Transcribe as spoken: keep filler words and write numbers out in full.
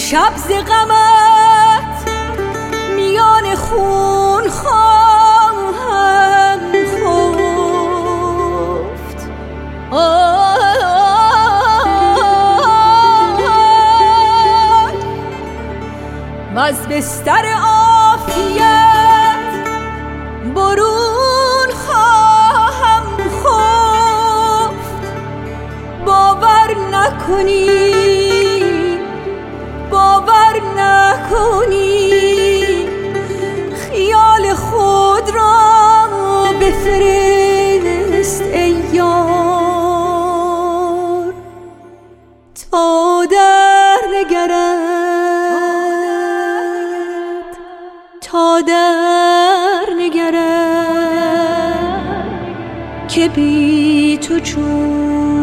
شب ز غمت میان خون خواهم خفت. وز بستر عافیت برون خواهم خفت. باور نکنی باور نکنی خیال خود را بفرست ای یار تا در نگرد تا در نگرد که بی تو چون